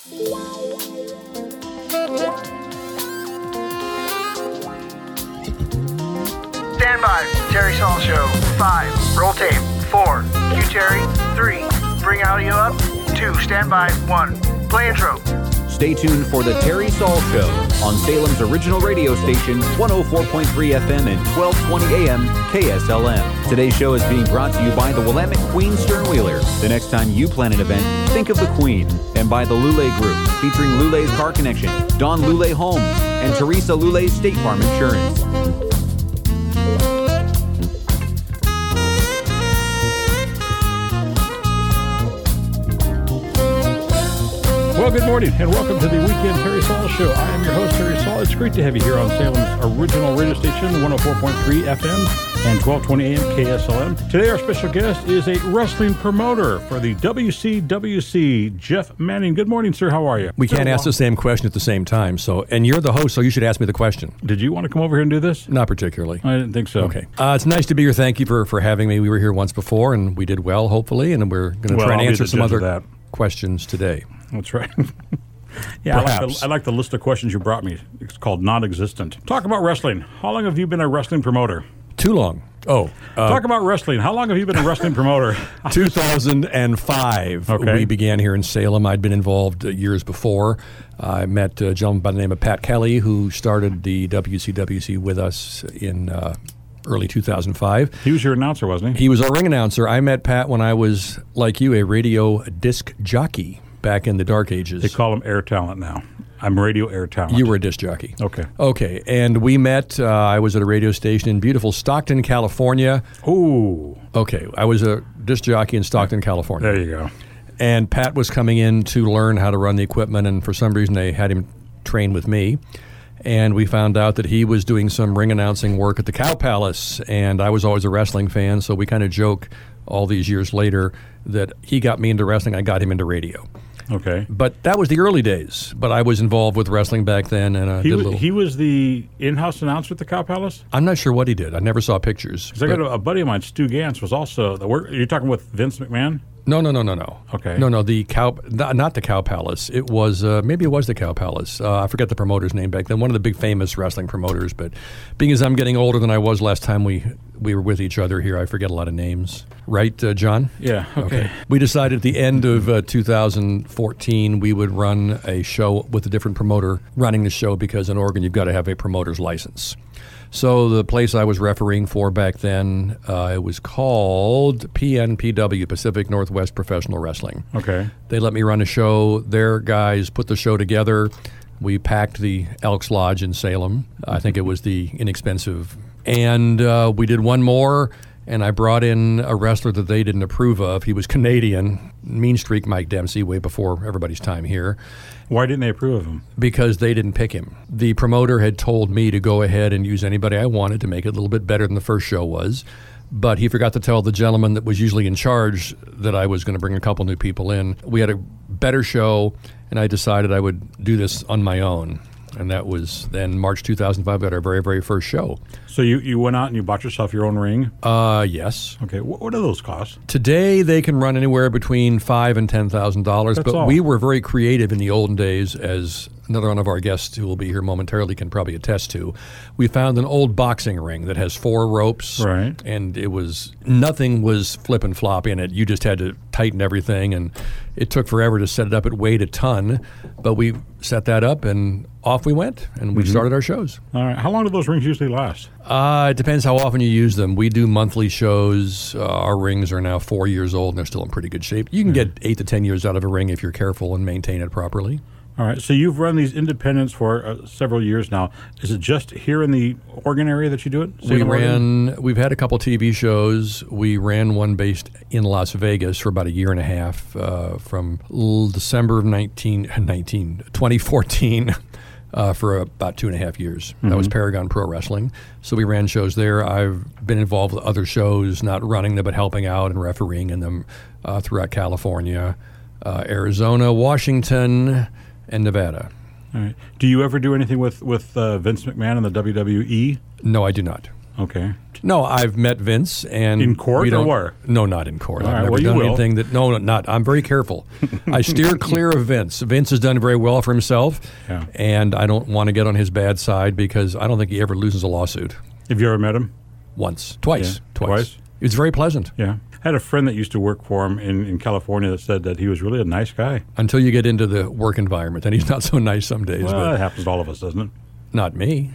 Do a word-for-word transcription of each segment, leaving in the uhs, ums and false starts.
Stand by. Terry Saul Show. Five. Roll tape. Four. Cue Terry. Three. Bring audio up. Two. Stand by. One. Play intro. Stay tuned for the Terry Saul Show on Salem's original radio station, one oh four point three F M and twelve twenty A M K S L M. Today's show is being brought to you by the Willamette Queen Sternwheeler. The next time you plan an event, think of the Queen. And by the Lule Group, featuring Lule's Car Connection, Don Lule Homes, and Teresa Lule's State Farm Insurance. Well, good morning, and welcome to the Weekend Terry Saul Show. I am your host, Terry Saul. It's great to have you here on Salem's original radio station, one oh four point three F M and twelve twenty A M K S L M. Today, our special guest is a wrestling promoter for the W C W C, Jeff Manning. Good morning, sir. How are you? We can't ask the same question at the same time, so and you're the host, so you should ask me the question. Did you want to come over here and do this? Not particularly. I didn't think so. Okay. Uh, it's nice to be here. Thank you for, for having me. We were here once before, and we did well, hopefully, and we're going to well, try and I'll answer some other that. questions today. That's right. Yeah, I like, the, I like the list of questions you brought me. It's called non-existent. Talk about wrestling. How long have you been a wrestling promoter? Too long. Oh. Uh, Talk about wrestling. How long have you been a wrestling promoter? two thousand five. Okay. We began here in Salem. I'd been involved uh, years before. I met a gentleman by the name of Pat Kelly, who started the W C W C with us in uh, early two thousand five. He was your announcer, wasn't he? He was our ring announcer. I met Pat when I was, like you, a radio disc jockey. Back in the dark ages. They call him air talent now. I'm radio air talent. You were a disc jockey. Okay. Okay, and we met, uh, I was at a radio station in beautiful Stockton, California. Ooh. Okay, I was a disc jockey in Stockton, California. There you go. And Pat was coming in to learn how to run the equipment, and for some reason they had him train with me. And we found out that he was doing some ring announcing work at the Cow Palace, and I was always a wrestling fan, so we kind of joke all these years later that he got me into wrestling, I got him into radio. Okay. But that was the early days. But I was involved with wrestling back then. and uh, he, did a was, little... he was the in-house announcer at the Cow Palace? I'm not sure what he did. I never saw pictures. Because I got a, a buddy of mine, Stu Gantz, was also... the work. You're talking with Vince McMahon? No, no, no, no, no. Okay. No, no, the Cow... Not, not the Cow Palace. It was... Uh, maybe it was the Cow Palace. Uh, I forget the promoter's name back then. One of the big famous wrestling promoters. But being as I'm getting older than I was last time we, we were with each other here, I forget a lot of names. Right, uh, John? Yeah, okay. okay. We decided at the end of uh, two thousand fourteen we would run a show with a different promoter running the show because in Oregon you've got to have a promoter's license. So the place I was refereeing for back then, uh, it was called P N P W, Pacific Northwest Professional Wrestling. Okay. They let me run a show. Their guys put the show together. We packed the Elks Lodge in Salem. I think it was the inexpensive. And uh, we did one more. And I brought in a wrestler that they didn't approve of. He was Canadian, Mean Streak Mike Dempsey, way before everybody's time here. Why didn't they approve of him? Because they didn't pick him. The promoter had told me to go ahead and use anybody I wanted to make it a little bit better than the first show was. But he forgot to tell the gentleman that was usually in charge that I was going to bring a couple new people in. We had a better show, and I decided I would do this on my own. And that was then March two thousand five, we had our very, very first show. So you, you went out and you bought yourself your own ring? Uh, yes. Okay. What, what do those cost? Today, they can run anywhere between five thousand dollars and ten thousand dollars. That's But all. we were very creative in the olden days, as another one of our guests who will be here momentarily can probably attest to. We found an old boxing ring that has four ropes. Right. And it was, nothing was flip and flop in it. You just had to tighten everything, and it took forever to set it up. It weighed a ton, but we set that up, and off we went, and we mm-hmm. started our shows. All right. How long do those rings usually last? Uh, it depends how often you use them. We do monthly shows. Uh, our rings are now four years old, and they're still in pretty good shape. You can yeah. get eight to ten years out of a ring if you're careful and maintain it properly. All right. So you've run these independents for uh, several years now. Is it just here in the Oregon area that you do it? Salem, we ran. Oregon? We've had a couple T V shows. We ran one based in Las Vegas for about a year and a half, uh, from December of nineteen, nineteen, twenty fourteen. Uh, for about two and a half years. Mm-hmm. That was Paragon Pro Wrestling. So we ran shows there. I've been involved with other shows, not running them, but helping out and refereeing in them uh, throughout California, uh, Arizona, Washington, and Nevada. All right. Do you ever do anything with, with uh, Vince McMahon and the W W E? No, I do not. Okay. No, I've met Vince, and In court we or don't, where? No, not in court. All I've right, never well, you done will. anything that. No, no, not. I'm very careful. I steer clear of Vince. Vince has done very well for himself, Yeah. and I don't want to get on his bad side because I don't think he ever loses a lawsuit. Have you ever met him? Once, twice, Yeah, twice. twice? It's very pleasant Yeah. I had a friend that used to work for him in, in California that said that he was really a nice guy. until you get into the work environment. Then he's not so nice some days, Well, but that happens to all of us, doesn't it? not me.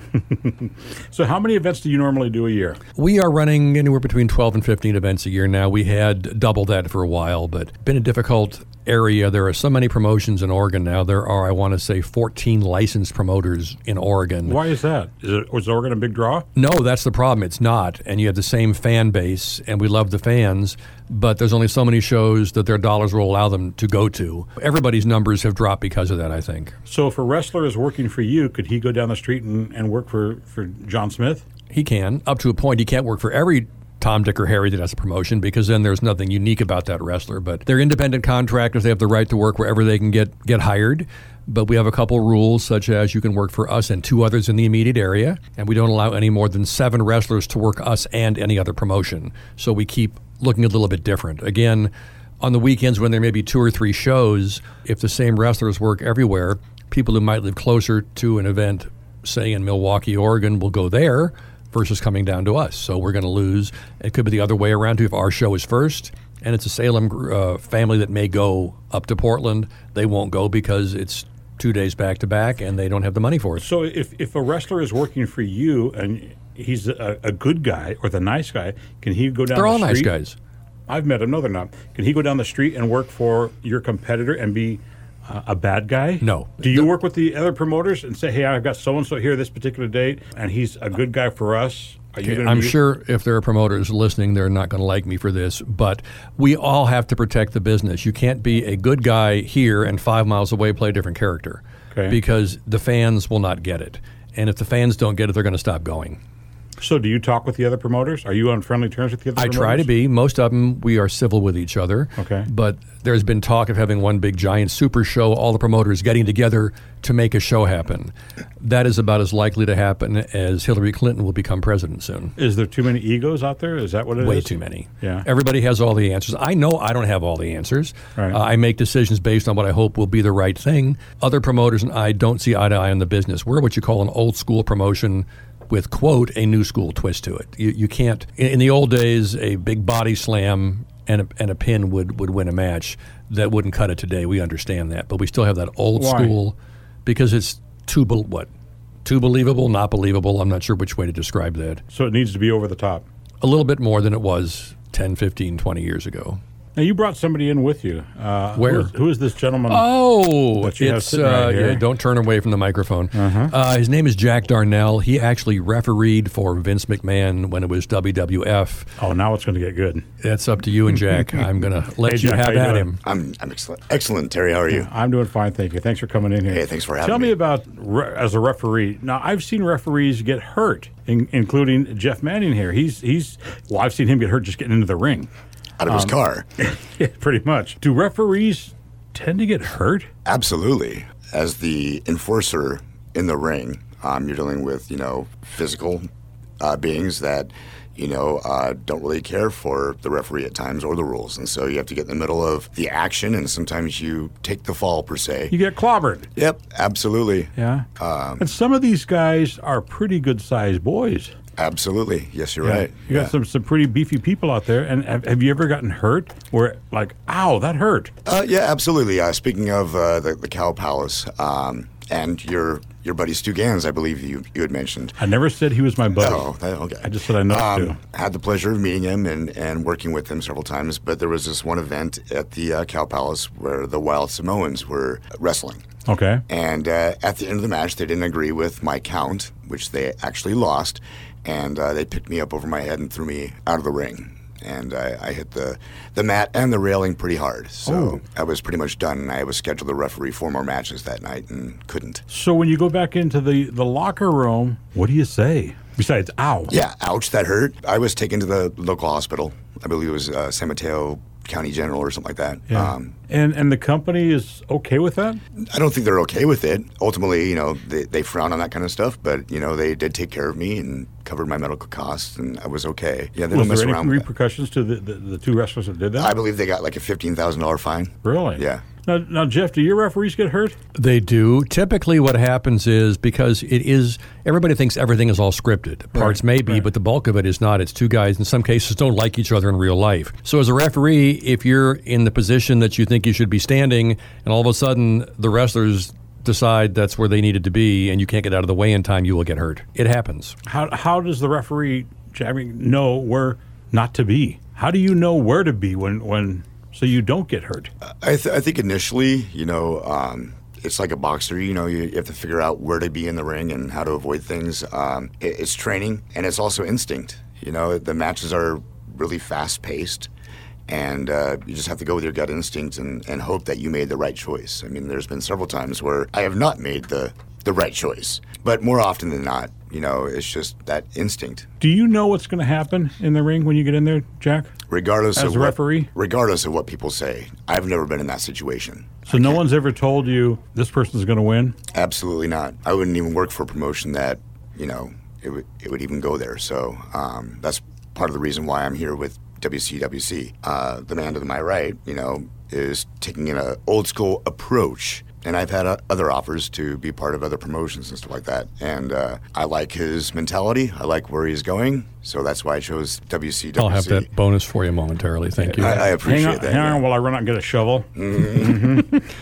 So how many events do you normally do a year? We are running anywhere between twelve and fifteen events a year now. We had double that for a while, but been a difficult area. There are so many promotions in Oregon now. There are, I want to say, fourteen licensed promoters in Oregon. Why is that? Is it was Oregon a big draw? No, that's the problem. It's not. And you have the same fan base, and we love the fans, but there's only so many shows that their dollars will allow them to go to. Everybody's numbers have dropped because of that, I think. So if a wrestler is working for you, could he go down the street and, and work for, for John Smith? He can, up to a point. He can't work for every Tom, Dick, or Harry that has a promotion because then there's nothing unique about that wrestler. But they're independent contractors. They have the right to work wherever they can get, get hired. But we have a couple rules, such as you can work for us and two others in the immediate area, and we don't allow any more than seven wrestlers to work us and any other promotion. So we keep looking a little bit different. Again, on the weekends when there may be two or three shows, if the same wrestlers work everywhere, people who might live closer to an event, say in Milwaukee, Oregon, will go there versus coming down to us. So we're going to lose. It could be the other way around too. If our show is first and it's a Salem uh, family that may go up to Portland, they won't go because it's two days back to back and they don't have the money for it. So if, if a wrestler is working for you and he's a, a good guy or the nice guy, can he go down They're the all street? nice guys. I've met them. No, they're not. Can he go down the street and work for your competitor and be uh, a bad guy? No. Do you work with the other promoters and say, hey, I've got so-and-so here this particular date, and he's a good guy for us? Are you gonna I'm be- sure if there are promoters listening, they're not going to like me for this, but we all have to protect the business. You can't be a good guy here and five miles away play a different character Okay. because the fans will not get it. And if the fans don't get it, they're going to stop going. So do you talk with the other promoters? Are you on friendly terms with the other I promoters? try to be. Most of them, we are civil with each other. Okay. But there's been talk of having one big giant super show, all the promoters getting together to make a show happen. That is about as likely to happen as Hillary Clinton will become president soon. Is there too many egos out there? Is that what it is? Way too many. Yeah. Everybody has all the answers. I know I don't have all the answers. Right. Uh, I make decisions based on what I hope will be the right thing. Other promoters and I don't see eye to eye on the business. We're what you call an old school promotion with, quote, a new school twist to it. You, you can't, in, in the old days, a big body slam and a, and a pin would, would win a match. That wouldn't cut it today. We understand that. But we still have that old Why? school because it's too, be- what, too believable, not believable. I'm not sure which way to describe that. So it needs to be over the top. A little bit more than it was ten, fifteen, twenty years ago. Now, you brought somebody in with you. Uh, Where? Who is, who is this gentleman? Oh, That you have it's sitting right uh, here. yeah, don't turn away from the microphone. Uh-huh. Uh, his name is Jack Darnell. He actually refereed for Vince McMahon when it was W W F. Oh, now it's going to get good. That's up to you and Jack. I'm going to let Hey, you Jack, how have you at doing? him. I'm I'm excellent. Excellent, Terry. How are you? I'm doing fine, thank you. Thanks for coming in here. Hey, thanks for having Tell me me. about re- as a referee. Now, I've seen referees get hurt, in, including Jeff Manning here. He's he's well, I've seen him get hurt just getting into the ring. Out of Um, his car. Yeah, pretty much. Do referees tend to get hurt? Absolutely. As the enforcer in the ring, um, you're dealing with, you know, physical uh, beings that, you know, uh, don't really care for the referee at times or the rules. And so you have to get in the middle of the action, and sometimes you take the fall, per se. You get clobbered. Yep, absolutely. Yeah. Um, and some of these guys are pretty good-sized boys. Absolutely. Yes, you're Yeah. right. You got Yeah. some, some pretty beefy people out there. And have, have you ever gotten hurt where, like, ow, that hurt? Uh, yeah, absolutely. Uh, speaking of uh, the, the Cow Palace, um, and your your buddy Stu Gans, I believe you, you had mentioned. I never said he was my buddy. Oh, that, okay. I just said I know Stu. um, had the pleasure of meeting him and, and working with him several times, but there was this one event at the uh, Cow Palace where the Wild Samoans were wrestling. Okay. And uh, at the end of the match, they didn't agree with my count, which they actually lost, and uh, they picked me up over my head and threw me out of the ring. And I, I hit the, the mat and the railing pretty hard. So Oh. I was pretty much done, and I was scheduled to referee four more matches that night and couldn't. So when you go back into the, the locker room, what do you say? Besides, ow. Yeah, ouch, that hurt. I was taken to the local hospital. I believe it was uh, San Mateo county general or something like that. Yeah. Um, and and the company is okay with that? I don't think they're okay with it. Ultimately, you know, they, they frown on that kind of stuff, but, you know, they did take care of me and covered my medical costs, and I was okay. Yeah, they was don't mess there any around with repercussions to the, the, the two wrestlers that did that? that. I believe they got like a fifteen thousand dollars fine. Really? Yeah. Now, now, Jeff, do your referees get hurt? They do. Typically what happens is, because it is, everybody thinks everything is all scripted. Parts may be, right. but the bulk of it is not. It's two guys, in some cases, don't like each other in real life. So as a referee, if you're in the position that you think you should be standing, and all of a sudden the wrestlers decide that's where they needed to be, and you can't get out of the way in time, you will get hurt. It happens. How how does the referee, I mean, know where not to be? How do you know where to be when, when so you don't get hurt? I, th- I think initially, you know, um, it's like a boxer. You know, you, you have to figure out where to be in the ring and how to avoid things. Um, it, it's training, and it's also instinct. You know, the matches are really fast-paced, and uh, you just have to go with your gut instinct and, and hope that you made the right choice. I mean, there's been several times where I have not made the, the right choice, but more often than not, you know, it's just that instinct. Do you know what's going to happen in the ring when you get in there, Jack? Regardless As of a what, referee? regardless of what people say, I've never been in that situation. So no one's ever told you this person's going to win? Absolutely not. I wouldn't even work for a promotion that, you know, it would it would even go there. So um, that's part of the reason why I'm here with W C W C. Uh, the man to my right, you know, is taking an old school approach. And I've had uh, other offers to be part of other promotions and stuff like that. And uh, I like his mentality. I like where he's going. So that's why I chose W C W C. I'll have that bonus for you momentarily. Thank you. I, I appreciate hang on, that. Hang yeah. on while I run out and get a shovel. Mm-hmm.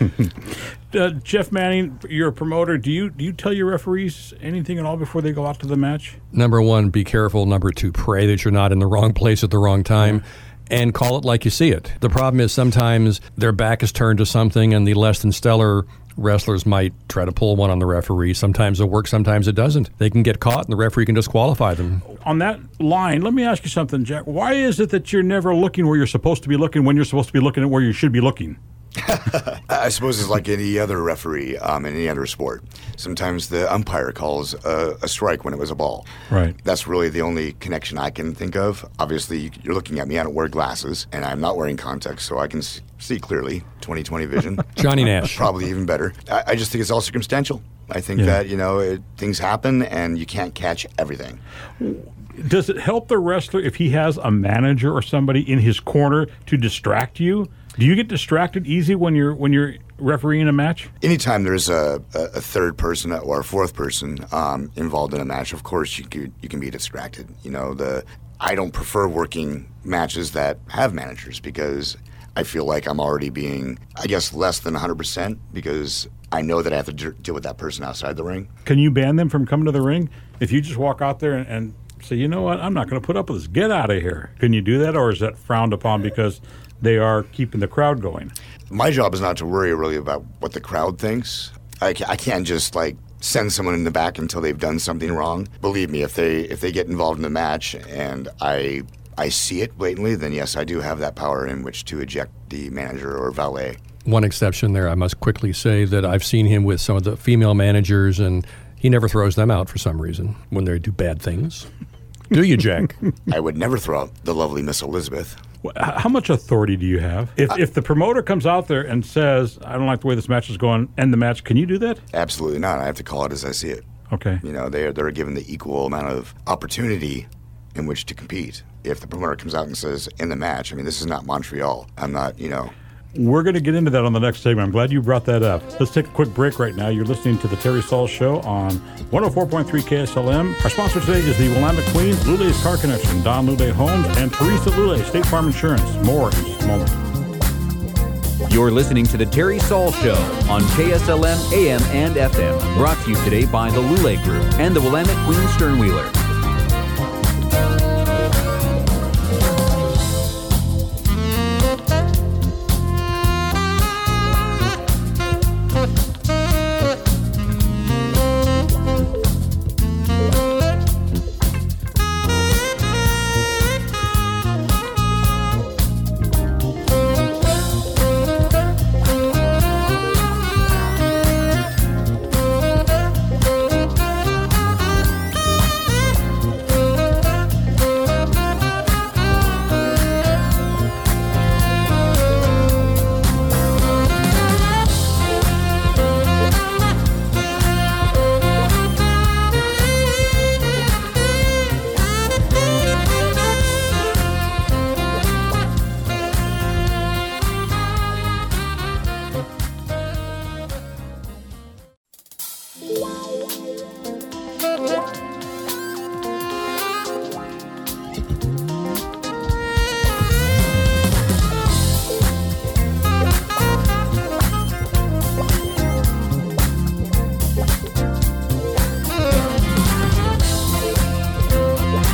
Mm-hmm. uh, Jeff Manning, you're a promoter. Do you do you tell your referees anything at all before they go out to the match? Number one, be careful. Number two, pray that you're not in the wrong place at the wrong time. And call it like you see it. The problem is sometimes their back is turned to something, and the less than stellar wrestlers might try to pull one on the referee. Sometimes it works, sometimes it doesn't. They can get caught, and the referee can disqualify them. On that line, let me ask you something, Jack. Why is it that you're never looking where you're supposed to be looking when you're supposed to be looking at where you should be looking? I suppose it's like any other referee um, in any other sport. Sometimes the umpire calls a, a strike when it was a ball. Right. That's really the only connection I can think of. Obviously, you're looking at me. I don't wear glasses, and I'm not wearing contacts, so I can see clearly, twenty twenty vision. Johnny Nash. Probably even better. I, I just think it's all circumstantial. I think Yeah. that, you know, it, things happen, and you can't catch everything. Does it help the wrestler if he has a manager or somebody in his corner to distract you? Do you get distracted easy when you're when you're refereeing a match? Anytime there's a, a, a third person or a fourth person um, involved in a match, of course you could, you can be distracted. You know, the I don't prefer working matches that have managers because I feel like I'm already being, I guess, less than one hundred percent because I know that I have to de- deal with that person outside the ring. Can you ban them from coming to the ring if you just walk out there and, and say, you know what, I'm not going to put up with this. Get out of here. Can you do that, or is that frowned upon because they are keeping the crowd going? My job is not to worry really about what the crowd thinks. I, ca- I can't just like send someone in the back until they've done something wrong. Believe me, if they if they get involved in the match and I I see it blatantly, then yes, I do have that power in which to eject the manager or valet. One exception there, I must quickly say that I've seen him with some of the female managers, and he never throws them out for some reason when they do bad things. Do you, Jack? I would never throw out the lovely Miss Elizabeth. Wh- How much authority do you have? If, if the promoter comes out there and says, I don't like the way this match is going, end the match, can you do that? Absolutely not. I have to call it as I see it. Okay. You know, they're, they're given the equal amount of opportunity in which to compete. If the promoter comes out and says, in the match, I mean, this is not Montreal. I'm not, you know... We're going to get into that on the next segment. I'm glad you brought that up. Let's take a quick break right now. You're listening to the Terry Saul Show on one oh four point three K S L M. Our sponsor today is the Willamette Queens, Lule's Car Connection, Don Lule Homes, and Teresa Lule, State Farm Insurance. More in just a moment. You're listening to the Terry Saul Show on K S L M A M and F M. Brought to you today by the Lule Group and the Willamette Queen Sternwheeler.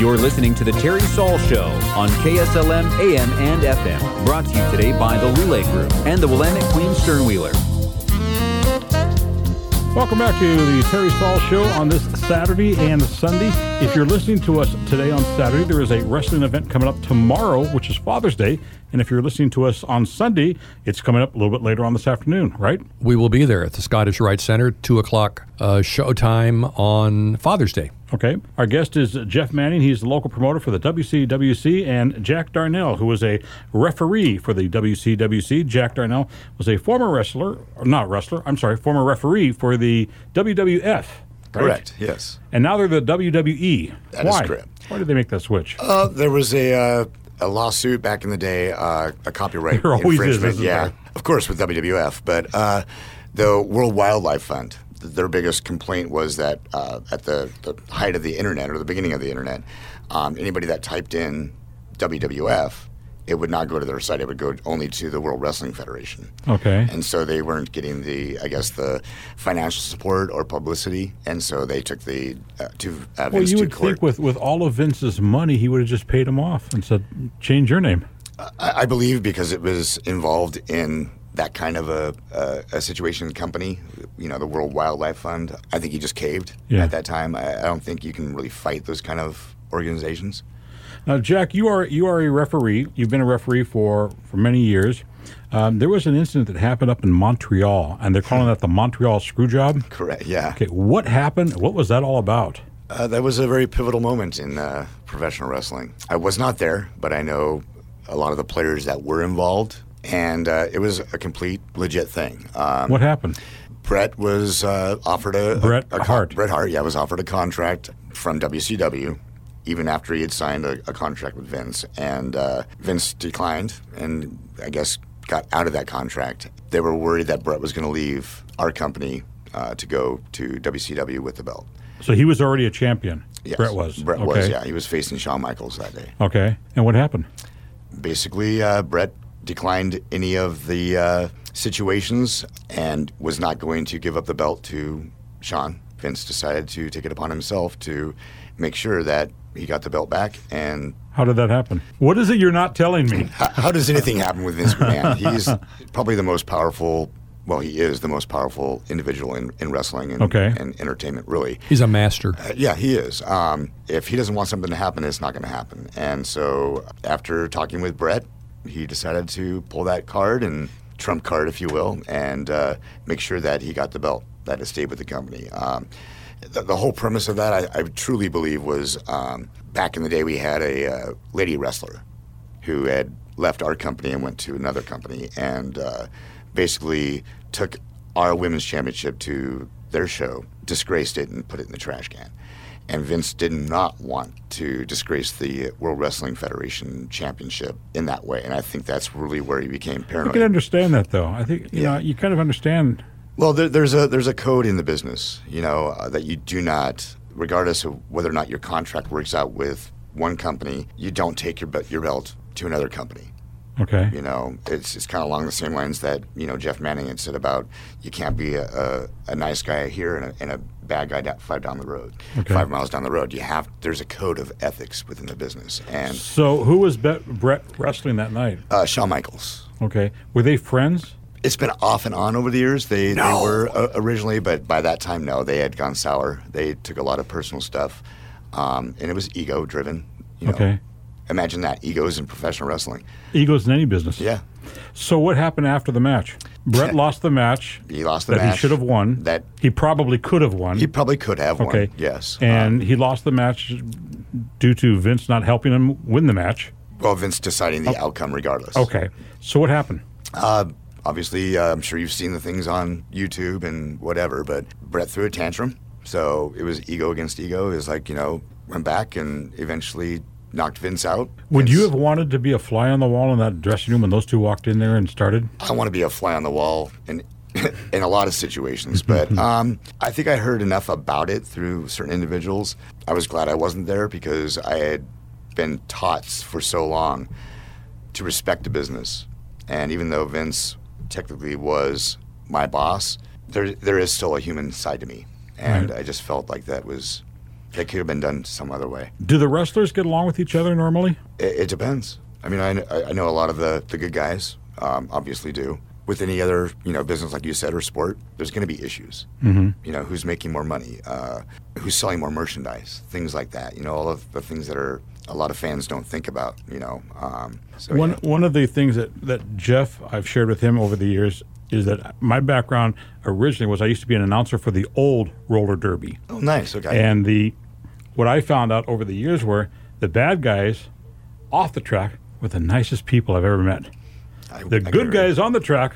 You're listening to The Terry Saul Show on K S L M A M and F M. Brought to you today by the Lule Group and the Willamette Queen Sternwheeler. Welcome back to the Terry Saul Show on this Saturday and Sunday. If you're listening to us today on Saturday, there is a wrestling event coming up tomorrow, which is Father's Day. And if you're listening to us on Sunday, it's coming up a little bit later on this afternoon, right? We will be there at the Scottish Rite Center, two o'clock uh, showtime on Father's Day. Okay. Our guest is Jeff Manning. He's the local promoter for the W C W C, and Jack Darnell, who was a referee for the W C W C. Jack Darnell was a former wrestler, or not wrestler, I'm sorry, former referee for the W W F. Right? Correct, yes. And now they're the W W E. That Why? is correct. Why did they make that switch? Uh, there was a uh, a lawsuit back in the day, uh, a copyright There always is, infringement. isn't yeah, there? of course, with W W F. But uh, the World Wildlife Fund, th- their biggest complaint was that uh, at the, the height of the internet, or the beginning of the internet, um, anybody that typed in W W F, it would not go to their site. It would go only to the World Wrestling Federation. Okay. And so they weren't getting the, I guess, the financial support or publicity. And so they took the uh, to uh, Well, Vince you to would court. think with, with all of Vince's money, he would have just paid him off and said, change your name. I, I believe because it was involved in that kind of a, a, a situation company, you know, the World Wildlife Fund. I think he just caved Yeah. at that time. I, I don't think you can really fight those kind of organizations. Now, Jack, you are you are a referee. You've been a referee for, for many years. Um, there was an incident that happened up in Montreal, and they're calling that the Montreal Screwjob. Correct, yeah. Okay, what happened? What was that all about? Uh, that was a very pivotal moment in uh, professional wrestling. I was not there, but I know a lot of the players that were involved, and uh, it was a complete legit thing. Um, What happened? Brett was uh, offered a Bret a, a con- Hart. Bret Hart, yeah, was offered a contract from W C W, even after he had signed a, a contract with Vince, and uh, Vince declined, and I guess got out of that contract. They were worried that Brett was going to leave our company uh, to go to W C W with the belt. So he was already a champion. Yes, Brett was. Brett okay. was, yeah. He was facing Shawn Michaels that day. Okay, and what happened? Basically, uh, Brett declined any of the uh, situations and was not going to give up the belt to Shawn. Vince decided to take it upon himself to make sure that he got the belt back. And How did that happen? What is it you're not telling me? how, how does anything happen with Vince McMahon? He's probably the most powerful, well, he is the most powerful individual in, in wrestling and, Okay. and entertainment, really. He's a master. Uh, yeah, he is. Um, if he doesn't want something to happen, it's not going to happen. And so after talking with Brett, he decided to pull that card and trump card, if you will, and uh, make sure that he got the belt, that it stayed with the company. Um, the, the whole premise of that, I, I truly believe, was um, back in the day we had a uh, lady wrestler who had left our company and went to another company and uh, basically took our women's championship to their show, disgraced it, and put it in the trash can. And Vince did not want to disgrace the World Wrestling Federation championship in that way. And I think that's really where he became I paranoid. can understand that, though. I think you Yeah. know you kind of understand. Well, there, there's a there's a code in the business, you know, uh, that you do not, regardless of whether or not your contract works out with one company, you don't take your be- your belt to another company. Okay. You know, it's it's kind of along the same lines that, you know, Jeff Manning had said about you can't be a, a, a nice guy here and a, and a bad guy down, five down the road, Okay. five miles down the road. You have there's a code of ethics within the business, and So who was Bet- Brett wrestling that night? uh, Shawn Michaels. Okay. Were they friends? It's been off and on over the years. They, they were uh, originally, but by that time, no, they had gone sour. They took a lot of personal stuff, um, and it was ego driven. You know. Okay. Imagine that, egos in professional wrestling. Egos in any business. Yeah. So what happened after the match? Brett lost the match. He lost the that match. he should have won. That he probably could have won. he probably could have won. Okay. Yes. And Um, he lost the match due to Vince not helping him win the match. well, Vince deciding the outcome regardless. Okay. So what happened? Uh, obviously, uh, I'm sure you've seen the things on YouTube and whatever, but Brett threw a tantrum. So it was ego against ego. It was like, you know, went back and eventually knocked Vince out. Would Vince- you have wanted to be a fly on the wall in that dressing room when those two walked in there and started? I want to be a fly on the wall in in a lot of situations, but um, I think I heard enough about it through certain individuals. I was glad I wasn't there because I had been taught for so long to respect the business, and even though Vince technically was my boss, there there is still a human side to me, and Right. I just felt like that was that could have been done some other way. Do the wrestlers get along with each other normally? It, it depends. I mean, I, I know a lot of the, the good guys um, obviously do. With any other, you know, business, like you said, or sport, there's going to be issues. Mm-hmm. You know, who's making more money, uh, who's selling more merchandise, things like that. You know, all of the things that are a lot of fans don't think about. You know, um, so, one yeah. one of the things that, that Jeff, I've shared with him over the years, is that my background originally was I used to be an announcer for the old roller derby. Oh, nice. Okay. And the what I found out over the years were the bad guys off the track were the nicest people I've ever met. I, The I good agree. guys on the track,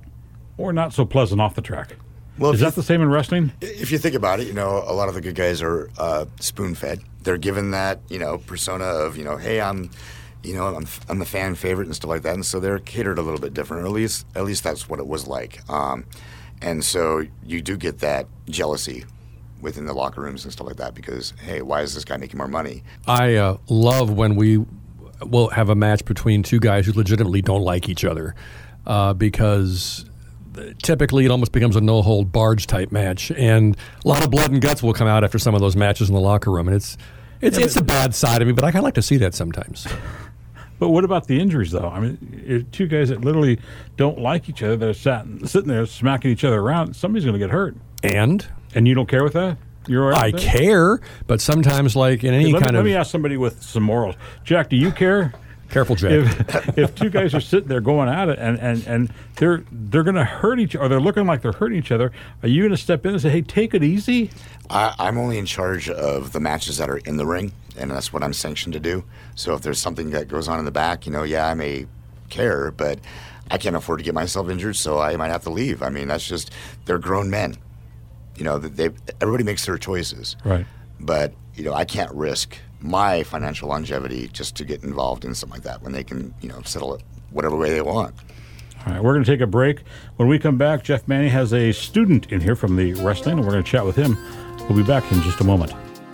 or not so pleasant off the track. Well, Is if you that the same in wrestling? If you think about it, you know, a lot of the good guys are uh, spoon-fed. They're given that, you know, persona of, you know, hey, I'm, you know, I'm, I'm the fan favorite and stuff like that, and so they're catered a little bit different. Or at least, at least that's what it was like. Um, and so you do get that jealousy within the locker rooms and stuff like that because, hey, why is this guy making more money? I uh, love when we will have a match between two guys who legitimately don't like each other, uh, because typically it almost becomes a no-hold barge type match, and a lot of blood and guts will come out after some of those matches in the locker room, and it's it's Yeah, it's a bad side of me, but I kind of like to see that sometimes. But what about the injuries, though? I mean, if two guys that literally don't like each other, they're sat, sitting there smacking each other around, somebody's going to get hurt. And And you don't care with that? You're all right I with that? care, but sometimes, like in any Let, kind me, let of me ask somebody with some morals. Jack, do you care? careful, Jack. If, if two guys are sitting there going at it and, and, and they're they're going to hurt each or they're looking like they're hurting each other, are you going to step in and say, hey, take it easy? I, I'm only in charge of the matches that are in the ring, and that's what I'm sanctioned to do. So if there's something that goes on in the back, you know, yeah, I may care, but I can't afford to get myself injured, so I might have to leave. I mean, that's just, they're grown men. You know, they everybody makes their choices. Right. But, you know, I can't risk my financial longevity just to get involved in something like that when they can, you know, settle it whatever way they want. All right, we're going to take a break. When we come back, Jeff Manning has a student in here from the wrestling, and we're going to chat with him. We'll be back in just a moment.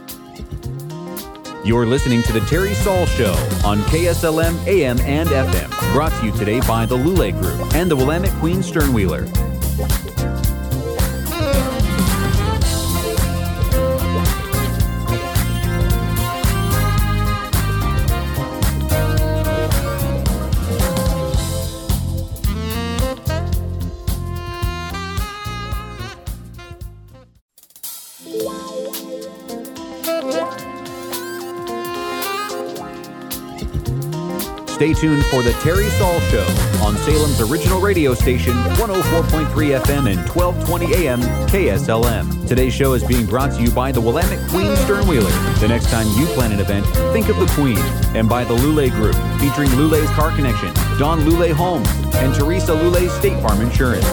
You're listening to The Terry Saul Show on K S L M A M and F M. Brought to you today by the Lule Group and the Willamette Queen Sternwheeler. Stay tuned for The Terry Saul Show on Salem's original radio station, one oh four point three F M and twelve twenty A M K S L M. Today's show is being brought to you by the Willamette Queen Sternwheeler. The next time you plan an event, think of the Queen. And by the Lule Group, featuring Lule's Car Connection, Don Lule Homes, and Teresa Lule's State Farm Insurance.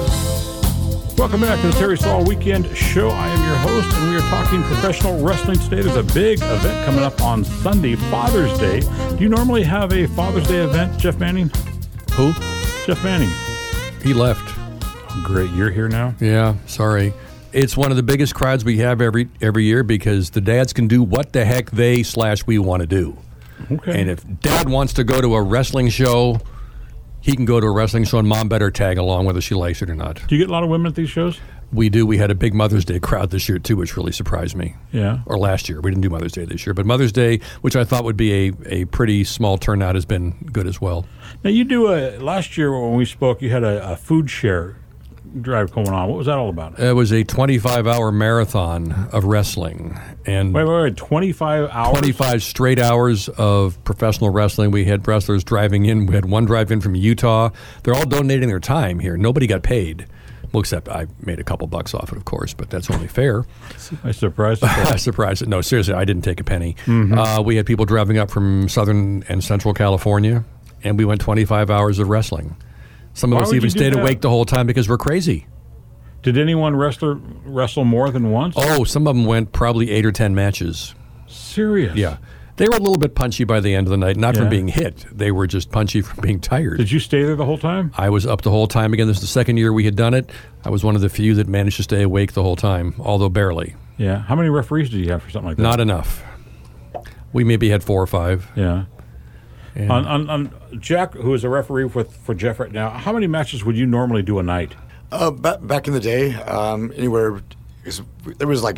Welcome back to the Terry Saul Weekend Show. I am your host, and we are talking professional wrestling today. There's a big event coming up on Sunday, Father's Day. Do you normally have a Father's Day event, Jeff Manning? Who? Jeff Manning. He left. Oh, great, you're here now? Yeah, sorry. It's one of the biggest crowds we have every every year because the dads can do what the heck they slash we want to do. Okay. And if dad wants to go to a wrestling show, he can go to a wrestling show and mom better tag along whether she likes it or not. Do you get a lot of women at these shows? We do. We had a big Mother's Day crowd this year, too, which really surprised me. Yeah. Or last year. We didn't do Mother's Day this year. But Mother's Day, which I thought would be a, a pretty small turnout, has been good as well. Now, you do a, last year when we spoke, you had a, a food share drive going on. What was that all about? It was a twenty-five hour marathon of wrestling. And Wait, wait, wait, twenty-five hours? twenty-five straight hours of professional wrestling. We had wrestlers driving in. We had one drive in from Utah. They're all donating their time here. Nobody got paid. Well, except I made a couple bucks off it, of course, but that's only fair. I surprised I surprised. No, seriously, I didn't take a penny. Mm-hmm. Uh, we had people driving up from Southern and Central California, and we went twenty-five hours of wrestling. Some of Why us would even you do stayed that? awake the whole time because we're crazy. Did anyone wrestler wrestle more than once? Oh, some of them went probably eight or ten matches. Serious? Yeah. They were a little bit punchy by the end of the night, not Yeah. from being hit. They were just punchy from being tired. Did you stay there the whole time? I was up the whole time. Again, this is the second year we had done it. I was one of the few that managed to stay awake the whole time, although barely. Yeah. How many referees did you have for something like that? Not enough. We maybe had four or five. Yeah. And On, on, on Jack, who is a referee with, for Jeff right now, how many matches would you normally do a night? Uh, ba- back in the day, um, anywhere, 'cause there was like a,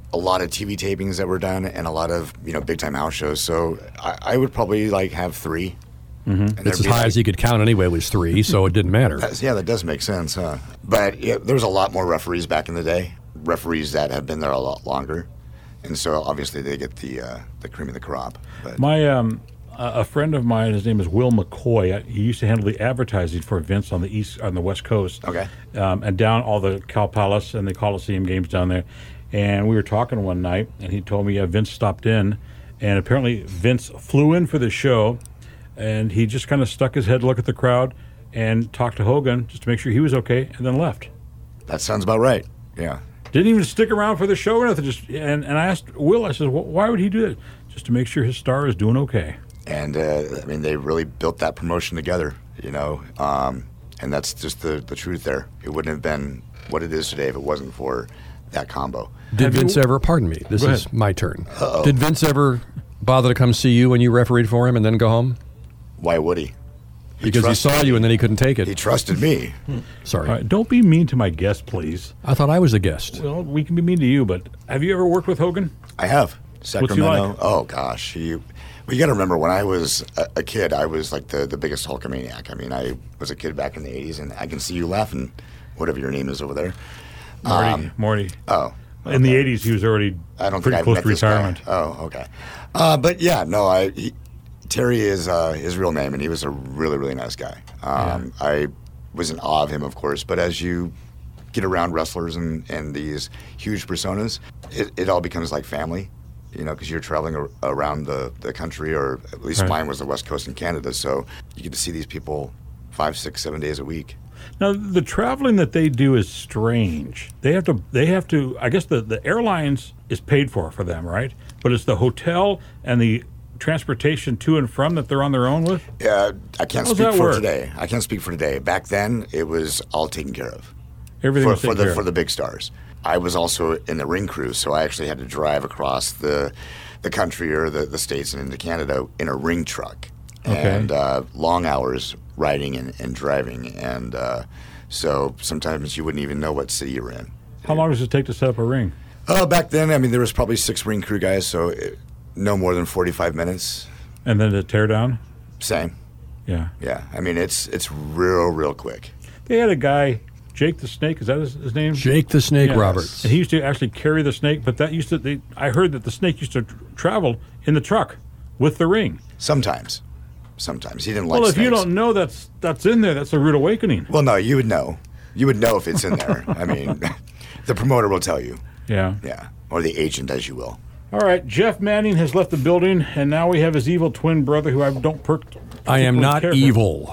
a lot of T V tapings that were done and a lot of, you know, big time house shows. So I, I would probably like have three. Mm-hmm. It's as high like, as he could count anyway was three, so it didn't matter. Yeah, that does make sense, huh? But yeah, there was a lot more referees back in the day, referees that have been there a lot longer. And so obviously they get the uh, the cream of the crop. But. My um, a friend of mine, his name is Will McCoy. He used to handle the advertising for events on the east, on the West Coast. Okay. Um, and down all the Cal Palace and the Coliseum games down there. And we were talking one night, and he told me, yeah, Vince stopped in, and apparently Vince flew in for the show. And he just kind of stuck his head, looked at the crowd, and talked to Hogan just to make sure he was okay, and then left. That sounds about right. Yeah. Didn't even stick around for the show or nothing. Just and, and I asked Will, I said, well, why would he do that? Just to make sure his star is doing okay. And uh, I mean, they really built that promotion together, you know. Um, and that's just the the truth there. It wouldn't have been what it is today if it wasn't for that combo. Did Have Vince you, ever? Pardon me. This is ahead. my turn. Uh-oh. Did Vince ever bother to come see you when you refereed for him and then go home? Why would he? he because he saw you and then he couldn't take it. He trusted me. Sorry. All right, don't be mean to my guest, please. I thought I was a guest. Well, we can be mean to you, but have you ever worked with Hogan? I have. Sacramento. What's he like? Oh, gosh. He, well, you got to remember, when I was a, a kid, I was like the, the biggest Hulkamaniac. I mean, I was a kid back in the eighties, and I can see you laughing, whatever your name is over there. Morty. Um, Morty. Oh. Okay. In the eighties, he was already I don't pretty think I've close met to this retirement. guy. Oh, okay. Uh, but yeah, no, I he, Terry is uh, his real name, and he was a really, really nice guy. Um, yeah. I was in awe of him, of course, but as you get around wrestlers and, and these huge personas, it, it all becomes like family, you know, because you're traveling ar- around the, the country, or at least right. mine was the West Coast in Canada, so you get to see these people five, six, seven days a week. Now, the traveling that they do is strange. They have to, they have to, I guess the, the airlines is paid for for them, right? But it's the hotel and the transportation to and from that they're on their own with? Yeah, I can't How does speak that for work? today. I can't speak for today. Back then, it was all taken care of. Everything for, was for taken the care of. for the big stars. I was also in the ring crew, so I actually had to drive across the the country or the, the states and into Canada in a ring truck. Okay. And uh, long hours riding and, and driving. And uh, so sometimes you wouldn't even know what city you're in. How long does it take to set up a ring? Uh, back then, I mean, there was probably six ring crew guys, so it, no more than forty-five minutes. And then the tear down? Same. Yeah. Yeah. I mean, it's it's real, real quick. They had a guy, Jake the Snake, is that his, his name? Jake the Snake Yeah. Roberts. And he used to actually carry the snake, but that used to, they, I heard that the snake used to tr- travel in the truck with the ring. Sometimes. Sometimes. He didn't like Well, if snakes. you don't know that's that's in there, that's a rude awakening. Well, no, you would know. You would know if it's in there. I mean, the promoter will tell you. Yeah. Yeah. Or the agent, as you will. All right, Jeff Manning has left the building, and now we have his evil twin brother, who I don't per- I am not care for. evil.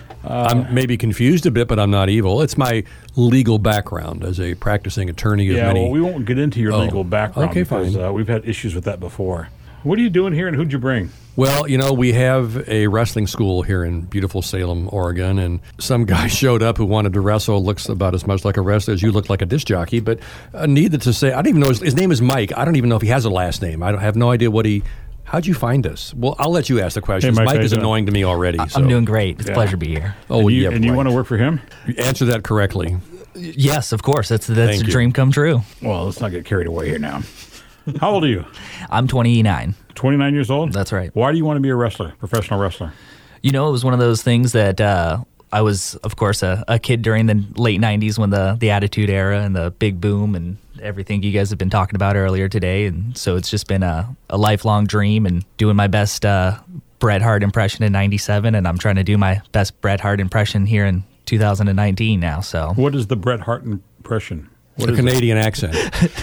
I'm maybe confused a bit, but I'm not evil. It's my legal background as a practicing attorney of Yeah, many. well, we won't get into your Oh, legal background okay, because fine. uh, we've had issues with that before. What are you doing here, and who'd you bring? Well, you know, we have a wrestling school here in beautiful Salem, Oregon, and some guy showed up who wanted to wrestle, looks about as much like a wrestler as you look like a disc jockey, but uh, needless to say, I don't even know, his, his name is Mike. I don't even know if he has a last name. I don't, have no idea what he, how'd you find us? Well, I'll let you ask the questions. Mike, Mike how is you doing? annoying to me already. I- so. I'm doing great. It's Yeah. a pleasure to be here. Oh, and you, yeah, and you right. want to work for him? Answer that correctly. Yes, of course. That's that's Thank a you. dream come true. Well, let's not get carried away here now. How old are you? I'm twenty-nine. twenty-nine years old? That's right. Why do you want to be a wrestler, professional wrestler? You know, it was one of those things that uh, I was, of course, a, a kid during the late nineties when the, the Attitude Era and the big boom and everything you guys have been talking about earlier today. And so it's just been a, a lifelong dream and doing my best uh, Bret Hart impression in ninety-seven. And I'm trying to do my best Bret Hart impression here in two thousand nineteen now. So What is the Bret Hart impression? What a is it? Canadian accent.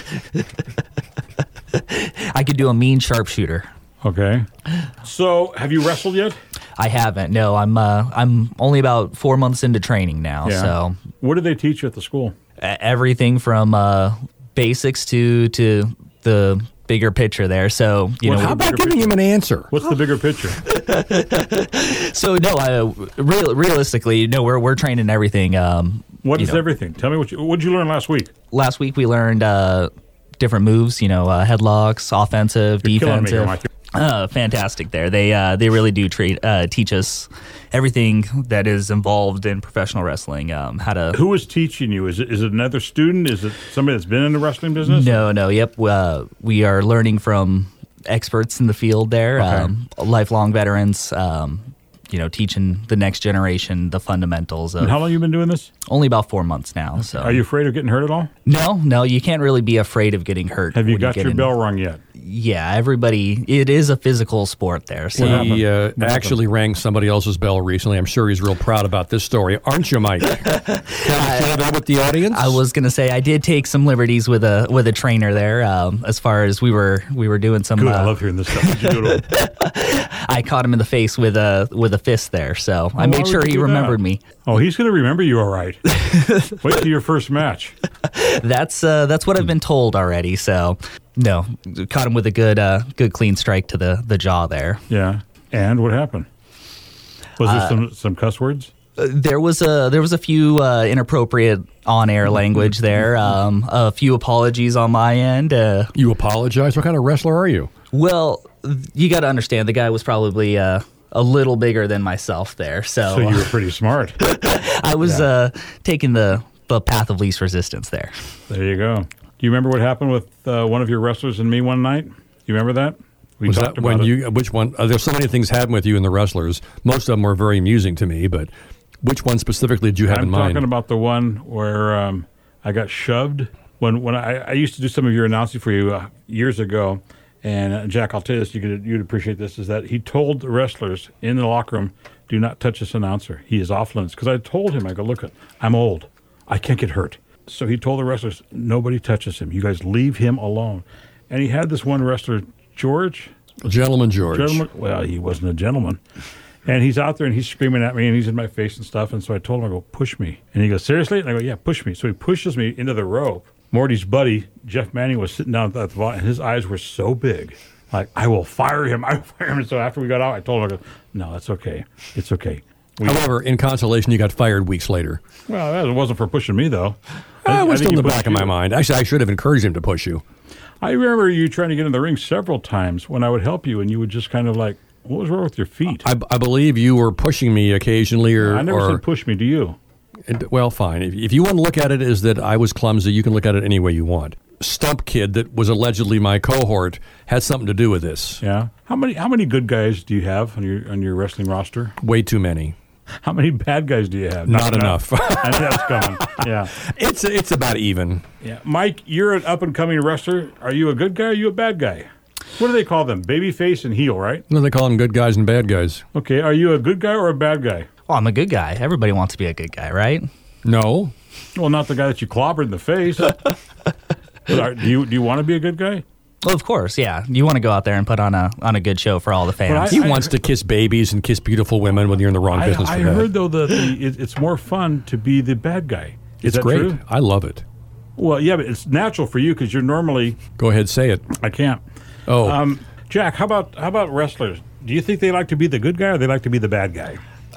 I could do a mean sharpshooter. Okay. So, have you wrestled yet? I haven't. No, I'm uh, I'm only about four months into training now. So What did they teach you at the school? uh, everything from uh, basics to to the bigger picture there. So you What's know, How about bigger giving him an answer? What's the bigger picture? so no, uh, real, realistically, no, we're we're training everything. Um, What you is know, everything? Tell me what you, what did you learn last week? Last week we learned uh, different moves. You know, uh, headlocks, offensive, You're killing me here, defensive. Mike. Uh, fantastic there. They uh, they really do treat uh, teach us everything that is involved in professional wrestling. Um, how to Who is teaching you? Is it is it another student? Is it somebody that's been in the wrestling business? No, no. Yep. Uh, we are learning from experts in the field there, Okay. um, lifelong veterans, um, you know, teaching the next generation the fundamentals of And how long have you been doing this? only about four months now. So Are you afraid of getting hurt at all? No, no, you can't really be afraid of getting hurt. Have you when got get your in- bell rung yet? Yeah, everybody, it is a physical sport there. So He uh, happened? actually rang somebody else's bell recently. I'm sure he's real proud about this story. Aren't you, Mike? Can I share that with the audience? I was gonna say I did take some liberties with a with a trainer there. Um, as far as we were we were doing some. Good. uh, I love hearing this stuff. What'd you do to him? I caught him in the face with a with a fist there, so I why made would sure you he do that? remembered me. Oh, he's going to remember you all right. Wait till your first match. That's uh, that's what I've been told already. So no, caught him with a good uh, good clean strike to the, the jaw there. Yeah. And what happened? Was there some, some cuss words? Uh, There was a there was a few uh, inappropriate on air language there. Um, a few apologies on my end. Uh, You apologize? What kind of wrestler are you? well, you got to understand the guy was probably uh, a little bigger than myself there, so, So you were pretty smart. I was uh, taking the the path of least resistance there. There you go. Do you remember what happened with uh, one of your wrestlers and me one night? You remember that? We Was talked that about when it. you? Which one? Uh, there's so many things happened with you and the wrestlers. Most of them were very amusing to me, but which one specifically did you have I'm in mind? talking about the one where um, I got shoved. When when I, I used to do some of your announcing for you uh, years ago, and uh, Jack, I'll tell you this, you could, you'd appreciate this, is that he told the wrestlers in the locker room, do not touch this announcer. He is off limits. Because I told him, I go, look, I'm old. I can't get hurt. So he told the wrestlers, nobody touches him. You guys leave him alone. And he had this one wrestler, George. Gentleman George. Gentleman, well, he wasn't a gentleman. And he's out there and he's screaming at me and he's in my face and stuff. And so I told him, I go, push me. And he goes, seriously? And I go, yeah, push me. So he pushes me into the rope. Morty's buddy, Jeff Manning, was sitting down at the bottom and his eyes were so big. Like, I will fire him. I will fire him. And so after we got out, I told him, I go, no, that's okay. It's okay. We, However, in consolation, you got fired weeks later. well, that wasn't for pushing me, though. I, was think still in he the pushed back of my you. mind. Actually, I should have encouraged him to push you. I remember you trying to get in the ring several times when I would help you and you would just kind of like, what was wrong with your feet? I, I believe you were pushing me occasionally, or I never or, said push me, do you? And, well, fine. If, if you want to look at it as that I was clumsy, you can look at it any way you want. Stump Kid, that was allegedly my cohort, had something to do with this. Yeah. How many how many good guys do you have on your on your wrestling roster? Way too many. How many bad guys do you have? Not enough. I knew that's coming. Yeah. It's it's about even. Yeah. Mike, you're an up and coming wrestler. Are you a good guy or are you a bad guy? What do they call them? Babyface and heel, right? No, they call them good guys and bad guys. Okay. Are you a good guy or a bad guy? Well, I'm a good guy. Everybody wants to be a good guy, right? No. Well, not the guy that you clobbered in the face. But are- do you do you want to be a good guy? Well, of course, yeah. You want to go out there and put on a on a good show for all the fans. I- He wants to kiss babies and kiss beautiful women when you're in the wrong I, business I for that. heard though that the, it, it's more fun to be the bad guy. Is It's that great. true? I love it. Well, yeah, but it's natural for you because you're normally. Go ahead, say it. I can't. Oh, Um, Jack, how about how about wrestlers? Do you think they like to be the good guy or they like to be the bad guy?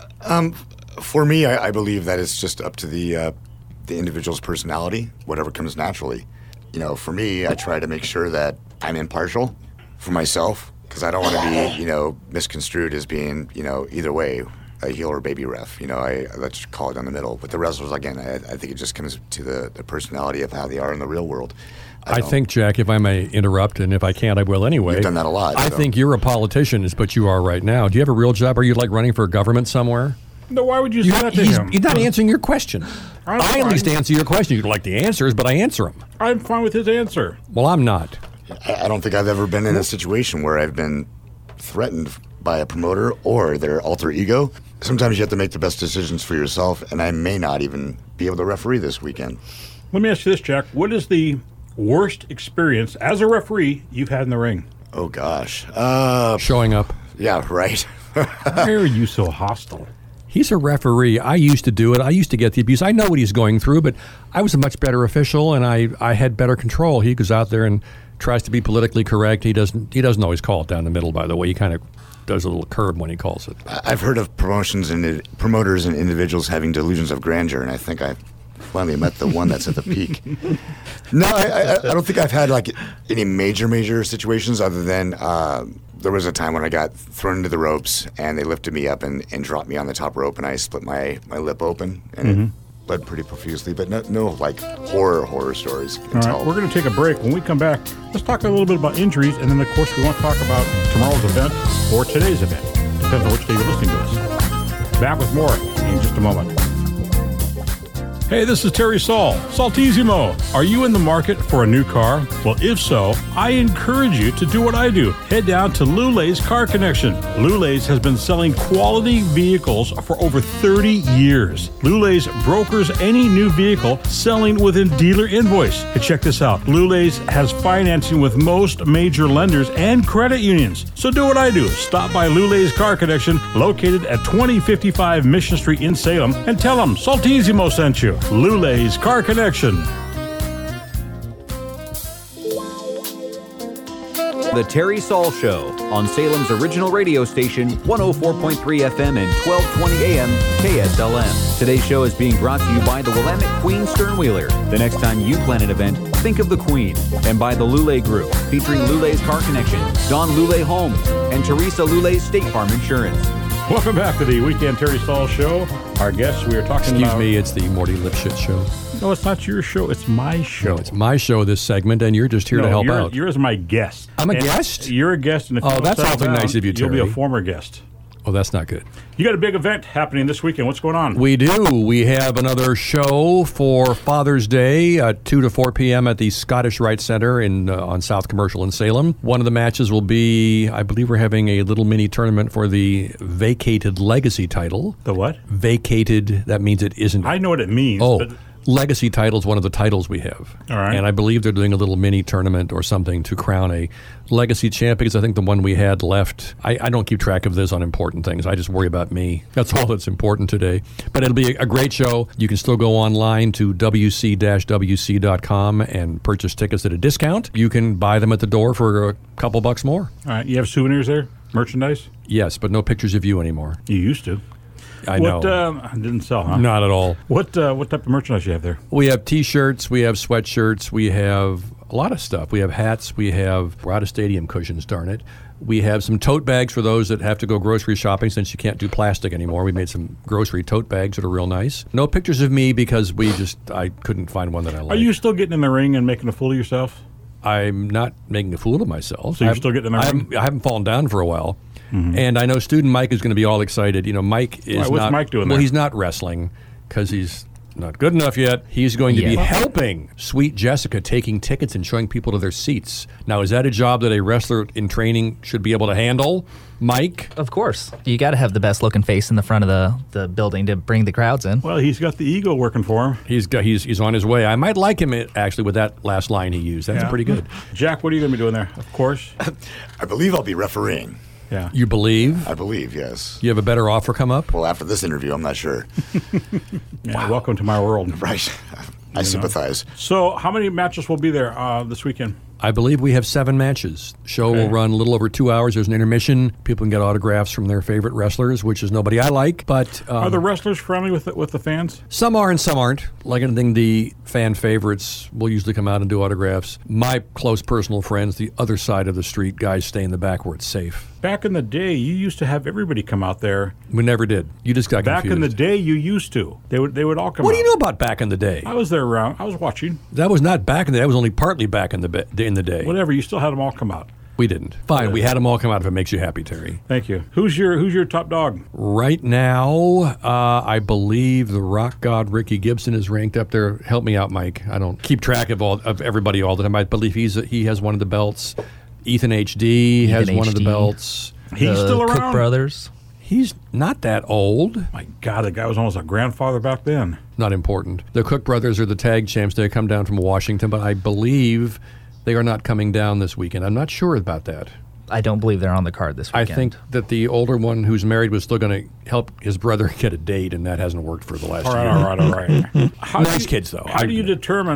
For me, I, I believe that it's just up to the uh, the individual's personality, whatever comes naturally. You know, for me, I try to make sure that I'm impartial for myself because I don't want to be, you know, misconstrued as being, you know, either way, a heel or baby ref. You know, I let's call it down the middle. With the wrestlers, again, I, I think it just comes to the, the personality of how they are in the real world. I don't- think, Jack, if I may interrupt, and if I can't, I will anyway. You've done that a lot, I so. think you're a politician, is what you are right now. Do you have a real job? Are you like running for government somewhere? No, why would you, You say have- that to he's, him? he's not answering your question. I'm I at least fine. answer your question. You like the answers, but I answer them. I'm fine with his answer. Well, I'm not. I I don't think I've ever been in a situation where I've been threatened by a promoter or their alter ego. Sometimes you have to make the best decisions for yourself, and I may not even be able to referee this weekend. Let me ask you this, Jack. What is the worst experience as a referee you've had in the ring? Oh, gosh. Uh, Showing up. yeah, right. Why are you so hostile? He's a referee. I used to do it. I used to get the abuse. I know what he's going through, but I was a much better official, and I, I had better control. He goes out there and tries to be politically correct. He doesn't. He doesn't always call it down the middle. By the way, he kind of does a little curve when he calls it. I- I've heard of promotions and i- promoters and individuals having delusions of grandeur, and I think I've finally met the one that's at the peak. No, I, I, I don't think I've had like any major, major situations other than uh, there was a time when I got thrown into the ropes, and they lifted me up and, and dropped me on the top rope, and I split my, my lip open, and mm-hmm. it bled pretty profusely, but no, no like horror horror stories. All right, we're going to take a break. When we come back, let's talk a little bit about injuries, and then of course we want to talk about tomorrow's event or today's event. Depends on which day you're listening to us. Back with more in just a moment. Hey, this is Terry Saul, Saltissimo. Are you in the market for a new car? Well, if so, I encourage you to do what I do. Head down to Lulay's Car Connection. Lulay's has been selling quality vehicles for over thirty years. Lulay's brokers any new vehicle selling within dealer invoice. And check this out. Lulay's has financing with most major lenders and credit unions. So do what I do. Stop by Lulay's Car Connection, located at twenty fifty-five Mission Street in Salem, and tell them Saltissimo sent you. Lulay's Car Connection. The Terry Saul Show on Salem's original radio station, one oh four point three F M and twelve twenty A M K S L M. Today's show is being brought to you by the Willamette Queen Sternwheeler. The next time you plan an event, think of the Queen. And by the Lulay Group, featuring Lulay's Car Connection, Don Lulay Homes, and Teresa Lulay's State Farm Insurance. Welcome back to the Weekend Terry Saul Show. Our guests, we are talking Excuse about... Excuse me, it's the Morty Lipschitz Show. No, it's not your show. It's my show. No, it's my show, this segment, and you're just here no, to help you're, out. You're as my guest. I'm a and guest? You're a guest. And if oh, you that's awfully down, nice of you, Terry. You'll be a former guest. Oh, that's not good. You got a big event happening this weekend. What's going on? We do. We have another show for Father's Day, uh, two to four p.m. at the Scottish Rite Center in uh, on South Commercial in Salem. One of the matches will be, I believe we're having a little mini tournament for the vacated Legacy title. The what? Vacated, that means it isn't. I know what it means. Oh, but... Legacy title is one of the titles we have. All right. And I believe they're doing a little mini tournament or something to crown a Legacy champ, because I think the one we had left, I, I don't keep track of this on important things. I just worry about me. That's all that's important today. But it'll be a, a great show. You can still go online to W C W C dot com and purchase tickets at a discount. You can buy them at the door for a couple bucks more. All right. You have souvenirs there? Merchandise? Yes, but no pictures of you anymore. You used to. I what, know. Um, didn't sell, huh? Not at all. What uh, what type of merchandise you have there? We have T-shirts, we have sweatshirts, we have a lot of stuff. We have hats, we have, we're out of stadium cushions, darn it. We have some tote bags for those that have to go grocery shopping since you can't do plastic anymore. We made some grocery tote bags that are real nice. No pictures of me because we just, I couldn't find one that I liked. Are you still getting in the ring and making a fool of yourself? I'm not making a fool of myself. So you're I'm, still getting in the I ring? haven't, I haven't fallen down for a while. Mm-hmm. And I know student Mike is going to be all excited. You know, Mike is Why, what's not. Mike doing well, there? he's not wrestling because he's not good enough yet. He's going to Yeah. be helping Sweet Jessica taking tickets and showing people to their seats. Now, is that a job that a wrestler in training should be able to handle, Mike? Of course. You got to have the best looking face in the front of the, the building to bring the crowds in. Well, he's got the ego working for him. He's got, he's he's on his way. I might like him actually with that last line he used. That's Yeah. pretty good. Jack, what are you going to be doing there? Of course. I believe I'll be refereeing. Yeah. You believe? I believe, yes. You have a better offer come up? Well, after this interview, I'm not sure. Yeah, welcome to my world. Right. I You sympathize. know. So, how many matches will be there uh, this weekend? I believe we have seven matches. Show Okay. will run a little over two hours. There's an intermission. People can get autographs from their favorite wrestlers, which is nobody I like. But um, Are the wrestlers friendly with the, with the fans? some are and some aren't. Like anything, the fan favorites will usually come out and do autographs. My close personal friends, the other side of the street, guys stay in the back where it's safe. Back in the day, you used to have everybody come out there. We never did. You just got Back confused. in the day, you used to. They would they would all come What out. do you know about back in the day? I was there around. I was watching. That was not back in the day. That was only partly back in the be- in the day. Whatever. You still had them all come out. We didn't. Fine. We had them all come out if it makes you happy, Terry. Thank you. Who's your Who's your top dog? Right now, uh, I believe the rock god Ricky Gibson is ranked up there. Help me out, Mike. I don't keep track of all of everybody all the time. I believe he's he has one of the belts. Ethan H D has Ethan one of the H D. belts. He's the still Cook around. Brothers. He's not that old. My God, the guy was almost a grandfather back then. Not important. The Cook brothers are the tag champs. They come down from Washington, but I believe they are not coming down this weekend. I'm not sure about that. I don't believe they're on the card this I weekend. think that the older one who's married was still going to help his brother get a date, and that hasn't worked for the last All right, year. all right, all right. How do Nice you- kids, though. How I- do you determine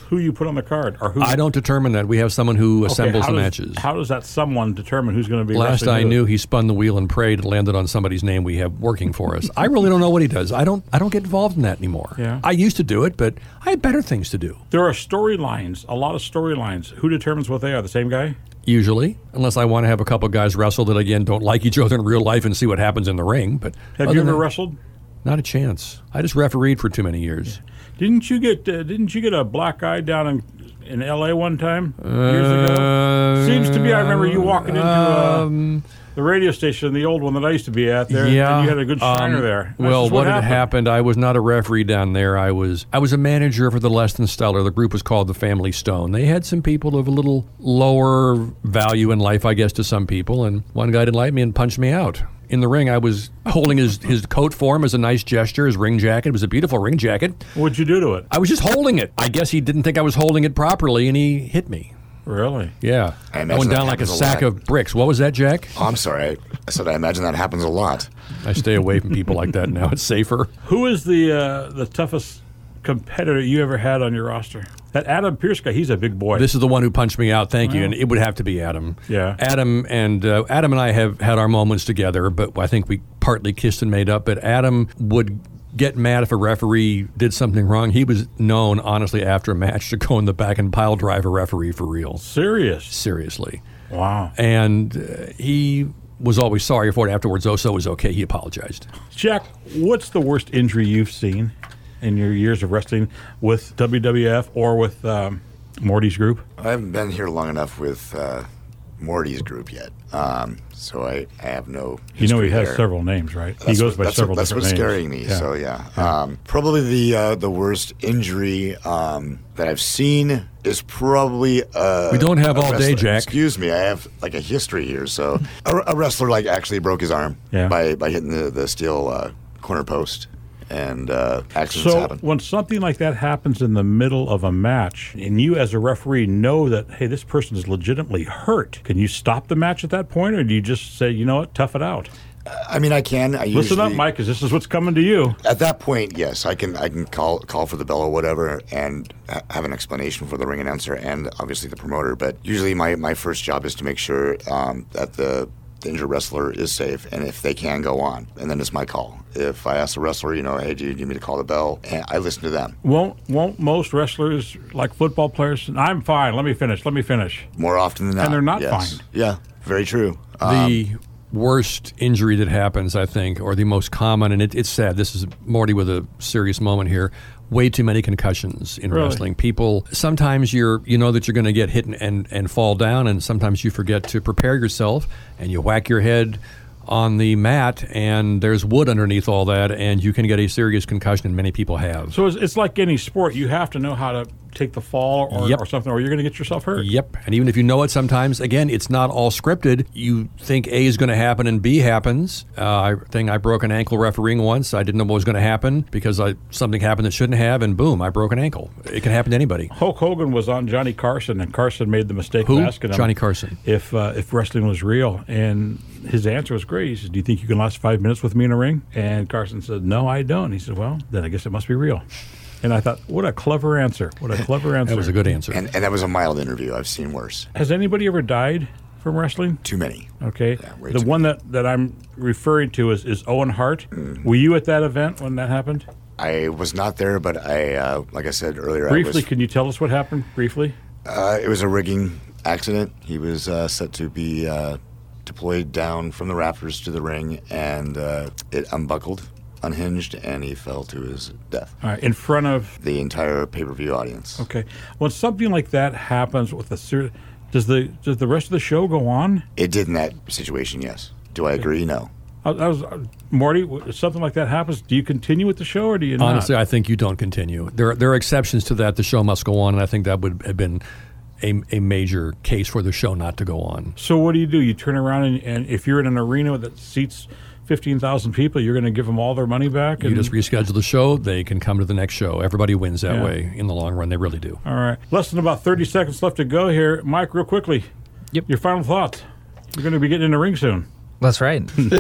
who you put on the card, or who? I don't determine that. We have someone who Okay, assembles how the does- matches. How does that someone determine who's going to be? Last wrestling I who? knew, he spun the wheel and prayed and landed on somebody's name we have working for us. I really don't know what he does. I don't. I don't get involved in that anymore. Yeah. I used to do it, but I have better things to do. There are storylines, a lot of storylines. Who determines what they are? The same guy? Usually, unless I want to have a couple guys wrestle that again don't like each other in real life and see what happens in the ring. But Have other you ever than- wrestled? Not a chance. I just refereed for too many years. Didn't you get uh, Didn't you get a black eye down in in L A one time years ago? Uh, Seems to be. I remember you walking into uh, um, the radio station, the old one that I used to be at there. Yeah, and you had a good shiner um, there. That's Well, just what had happened? I was not a referee down there. I was I was a manager for the Less Than Stellar. The group was called the Family Stone. They had some people of a little lower value in life, I guess, to some people. And one guy didn't like me and punched me out. In the ring, I was holding his, his coat for him as a nice gesture. His ring jacket, it was a beautiful ring jacket. What'd you do to it? I was just holding it. I guess he didn't think I was holding it properly, and he hit me. Really? Yeah, I I, imagine went that down like a happens a sack lot. of bricks. What was that, Jack? Oh, I'm sorry. I, I said I imagine that happens a lot. I stay away from people like that now. It's safer. Who is the uh, the toughest competitor you ever had on your roster? That Adam Pierce guy, he's a big boy. This is the one who punched me out. Thank you. And it would have to be Adam. Yeah. Adam and uh, Adam and I have had our moments together, but I think we partly kissed and made up. But Adam would get mad if a referee did something wrong. He was known, honestly, after a match to go in the back and pile drive a referee for real. Serious? Seriously. Wow. And uh, he was always sorry for it afterwards. Oh, so it was okay. He apologized. Jack, what's the worst injury you've seen in your years of wrestling with W W F or with um, Morty's group? I haven't been here long enough with uh, Morty's group yet, um, so I, I have no. You know he history has there. several names, right? That's he goes what, by that's several what, that's different what's names. scaring me. Yeah. So yeah, Um, probably the uh, the worst injury um, that I've seen is probably. Uh, We don't have a all day, wrestler. Jack. Excuse me, I have like a history here. So a, a wrestler like actually broke his arm Yeah. by by hitting the the steel uh, corner post, and uh, accidents So happen. when something like that happens in the middle of a match, and you as a referee know that, hey, this person is legitimately hurt, can you stop the match at that point, or do you just say, you know what, tough it out? I mean, I can. I Listen usually, up, Mike, because this is what's coming to you. At that point, yes, I can. I can call call for the bell or whatever, and ha- have an explanation for the ring announcer and obviously the promoter. But usually, my, my first job is to make sure um, that the, the injured wrestler is safe, and if they can go on, and then it's my call. If I ask the wrestler, you know, hey, do you need me to call the bell? And I listen to them. Won't won't most wrestlers, like football players, I'm fine, let me finish, let me finish. More often than not, And they're not yes. fine. Yeah, very true. Um, The worst injury that happens, I think, or the most common, and it, it's sad. This is Morty with a serious moment here. Way too many concussions in Really? wrestling. People, sometimes you're, you know that you're going to get hit and, and, and fall down, and sometimes you forget to prepare yourself, and you whack your head on the mat, and there's wood underneath all that, and you can get a serious concussion, and many people have. So it's, it's like any sport. You have to know how to take the fall or, Yep. or something, or you're going to get yourself hurt. Yep. And even if you know it sometimes, again, it's not all scripted. You think A is going to happen and B happens. Uh, I think I broke an ankle refereeing once. I didn't know what was going to happen because I, something happened that shouldn't have, and boom, I broke an ankle. It can happen to anybody. Hulk Hogan was on Johnny Carson, and Carson made the mistake Who? of asking him Johnny Carson. if uh, if wrestling was real, and his answer was great. He said, "Do you think you can last five minutes with me in a ring?" And Carson said, "No, I don't." He said, "Well, then I guess it must be real." And I thought, what a clever answer! What a clever answer! That was a good answer. and, and that was a mild interview. I've seen worse. Has anybody ever died from wrestling? Too many. Okay, Yeah, way the too one that, that I'm referring to is, is Owen Hart. Mm. Were you at that event when that happened? I was not there, but I, uh, like I said earlier, Briefly, I was, can you tell us what happened? Briefly. uh, it was a rigging accident. He was uh, set to be uh, deployed down from the rafters to the ring, and uh, it unbuckled, unhinged, and he fell to his death. All right, in front of. The entire pay-per-view audience. Okay, when something like that happens with a ser- does the does the rest of the show go on? It did in that situation, yes. Do I agree? No. I, I was uh, Marty. w- Something like that happens. Do you continue with the show, or do you not? Honestly, I think you don't continue. There, there are exceptions to that. The show must go on, and I think that would have been a, a major case for the show not to go on. So what do you do? You turn around and, and if you're in an arena that seats fifteen thousand people, you're going to give them all their money back? You and- just reschedule the show. They can come to the next show. Everybody wins that Yeah. way in the long run. They really do. All right. Less than about thirty seconds left to go here. Mike, real quickly. Yep. Your final thoughts. You're going to be getting in the ring soon. That's right.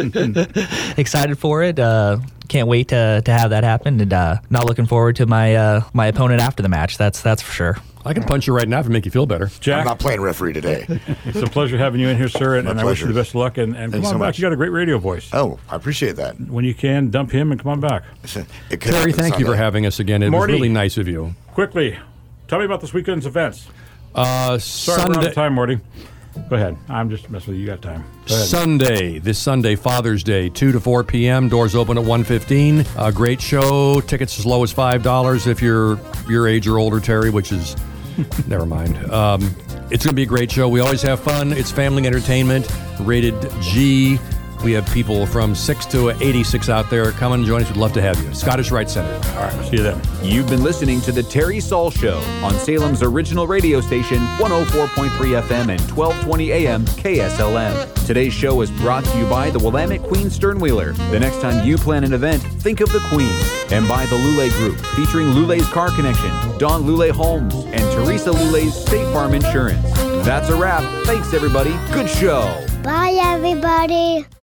Excited for it. Uh, can't wait to, to have that happen, and uh, not looking forward to my uh, my opponent after the match. That's that's for sure. I can punch you right now to make you feel better. Jack, I'm not playing referee today. it's a pleasure having you in here, sir, and, My and I wish you pleasure. the best of luck. And, and come Thanks on so back. much. You got a great radio voice. Oh, I appreciate that. When you can, dump him and come on back. It could Terry, happen thank you for Sunday. having us again. It Morty. was really nice of you. Quickly, tell me about this weekend's events. Uh, Sorry, we're out Sunday, of time, Morty. Go ahead. I'm just messing with you. You got time. Go ahead. Sunday, this Sunday, Father's Day, two to four p.m. Doors open at one fifteen. A great show. Tickets as low as five dollars if you're your age or older, Terry, which is, never mind. Um, it's going to be a great show. We always have fun. It's family entertainment, rated G. We have people from six to eighty-six out there. Come and join us. We'd love to have you. Scottish Rite Center. All right. We'll see you then. You've been listening to The Terry Saul Show on Salem's original radio station, one oh four point three F M and twelve twenty A M K S L M. Today's show is brought to you by the Willamette Queen Sternwheeler. The next time you plan an event, think of the Queen. And by the Lule Group, featuring Lule's Car Connection, Don Lule Homes, and Teresa Lule's State Farm Insurance. That's a wrap. Thanks, everybody. Good show. Bye, everybody.